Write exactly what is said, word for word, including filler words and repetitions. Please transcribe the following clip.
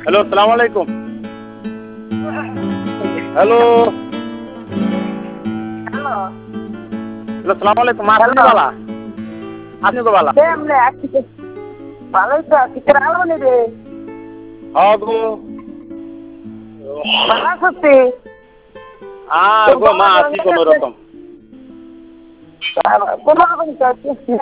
Hello, আসসালামু আলাইকুম। Hello. Hello. Hello, আসসালামু আলাইকুম। মা আপনি হ্যালো। বালা? আপনি তো বালা? কেমনে আছিস? ভালোই তো আছি। তোর আলো নি রে? হ্যাঁ গো। ভালো আছিস তুই? আর তোর গো মা গলা আছি ভেঙে কোন গেছে। রকম। কোনো রকম